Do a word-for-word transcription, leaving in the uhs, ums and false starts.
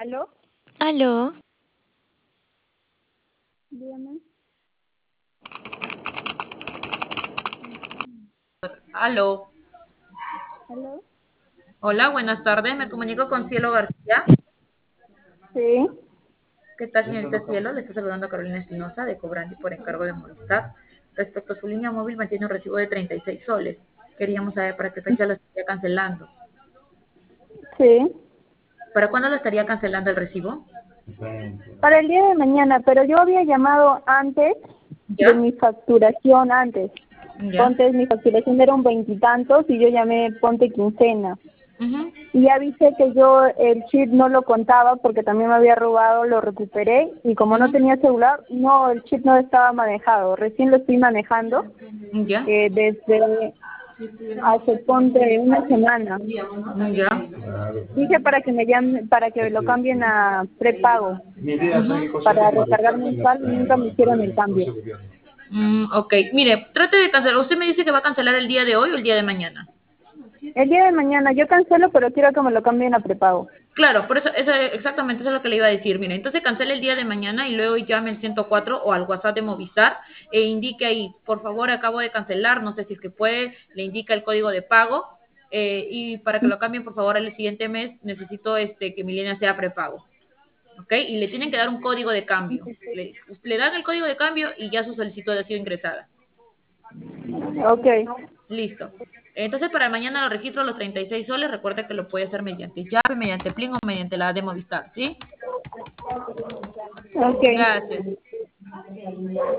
¿Aló? Aló, Dígame. Aló. ¿Aló? Hola, buenas tardes. Me comunico con Cielo García. Sí. ¿Qué tal, señorita Cielo? Le está saludando Carolina Espinosa de Cobrandi por encargo de Movistar. Respecto a su línea móvil, mantiene un recibo de treinta y seis soles. Queríamos saber para qué fecha lo estaría cancelando. Sí. ¿Para cuándo lo estaría cancelando el recibo? Para el día de mañana, pero yo había llamado antes de ¿Ya? mi facturación antes. ¿Ya? Ponte, mi facturación era un veintitantos y yo llamé ponte quincena. Ujú. Y avisé que yo el chip no lo contaba porque también me había robado, lo recuperé y como no Ujú. tenía celular, no, el chip no estaba manejado. Recién lo estoy manejando ¿Ya? eh, desde hace ponte una semana. ¿Ya? Dije para que me llamen, para que lo cambien a prepago, para recargar mensual y nunca me hicieron el cambio. Mm, ok, mire, trate de cancelar. Usted me dice que va a cancelar el día de hoy o el día de mañana. El día de mañana yo cancelo, pero quiero que me lo cambien a prepago. Claro, por eso, eso exactamente eso es lo que le iba a decir. Mire, entonces cancele el día de mañana y luego llame al ciento cuatro o al WhatsApp de Movistar e indique ahí, por favor, acabo de cancelar, no sé si es que puede, le indica el código de pago eh, y para que lo cambien, por favor, el siguiente mes necesito este que mi línea sea prepago. ¿Ok? Y le tienen que dar un código de cambio. Le, le dan el código de cambio y ya su solicitud ha sido ingresada. Ok, Listo. Entonces, para mañana lo registro los treinta y seis soles. Recuerde que lo puede hacer mediante llave, mediante Plin o mediante la de Movistar, ¿sí? ok. Gracias.